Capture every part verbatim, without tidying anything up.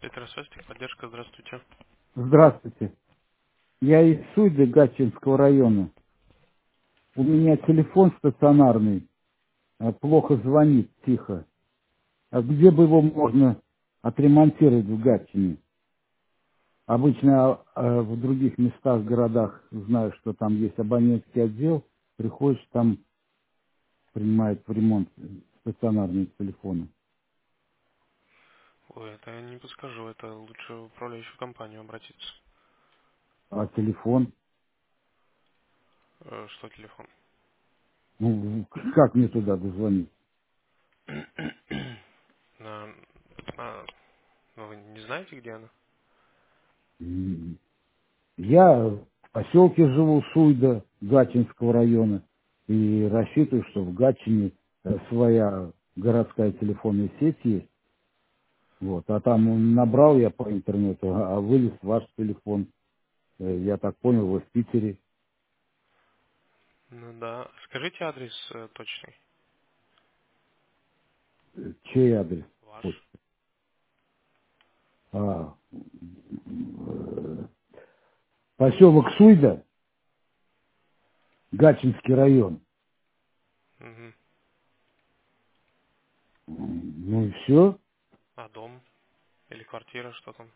Петросвязь, техподдержка, здравствуйте. Здравствуйте. Я из Суйды Гатчинского района. У меня телефон стационарный, а, плохо звонит, тихо. А где бы его можно отремонтировать в Гатчине? Обычно а, а, в других местах, городах, знаю, что там есть абонентский отдел, приходишь, там принимают в ремонт стационарные телефоны. Ой, это я не подскажу, это лучше в управляющую компанию обратиться. А телефон? Э, Что телефон? Ну, как мне туда дозвонить? На, на- ну, вы не знаете, где она? Я в поселке живу, Суйда, Гатчинского района, и рассчитываю, что в Гатчине э, своя городская телефонная сеть есть. Вот, а там набрал я по интернету, а а вылез ваш телефон. Э, Я так понял, вы в Питере. Ну да. Скажите адрес э, точный. Э, Чей адрес? Ваш. Почта. А, э, поселок Суйда, Гатчинский район. Мгм. М, Ну и все. А дом? Или квартира, что там?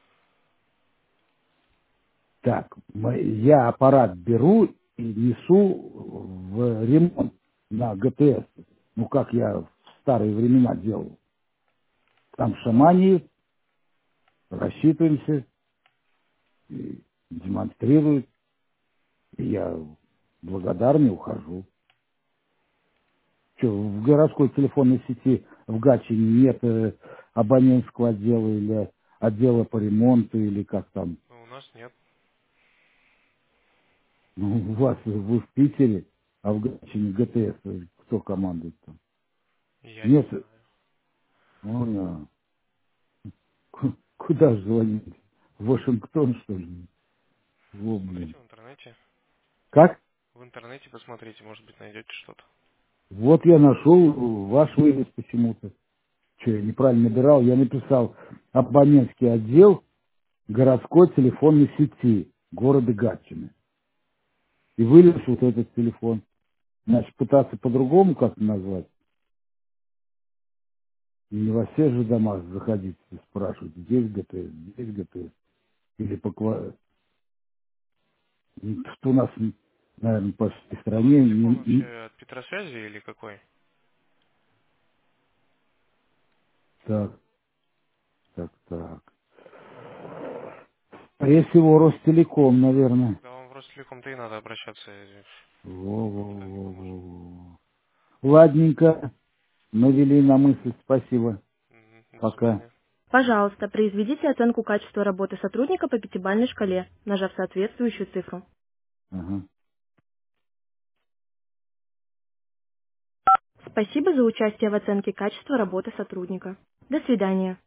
Так, мы- я аппарат беру и несу в ремонт на ГТС. Ну, как я в старые времена делал. Там шамани, рассчитываемся, и демонстрируют. И я благодарный ухожу. Что, в городской телефонной сети в Гатчине нет э, абонентского отдела или отдела по ремонту, или как там. Ну, у нас нет. Ну, у вас, вы в Питере, а в Гатчине ГТС, э, кто командует там? Я не Нет. знаю. Ну, да. Ку- Куда же звонить? В Вашингтон, что ли? Во, блин. Посмотрите в интернете. Как? В интернете посмотрите, может быть, найдете что-то. Вот я нашел ваш вывез почему-то. Что, я неправильно набирал? Я написал абонентский отдел городской телефонной сети города Гатчины. И вылез вот этот телефон. Значит, пытаться по-другому как-то назвать. И не во все же дома заходить и спрашивать, здесь ГТС, здесь ГТС. Или по ква- что у нас, наверное, по всей А у вас стране телефон не, не- вообще от Петросвязи или какой? так, так, так. Скорее всего, Ростелеком, наверное. Тогда вам в Ростелеком-то и надо обращаться. э, Во, Мы во, никак не во, поможем. во, во. Ладненько. Навели на мысль. Спасибо. Мгм. До Пока. свидания. Пожалуйста, произведите оценку качества работы сотрудника по пятибалльной шкале, нажав соответствующую цифру. Ага. Спасибо за участие в оценке качества работы сотрудника. До свидания.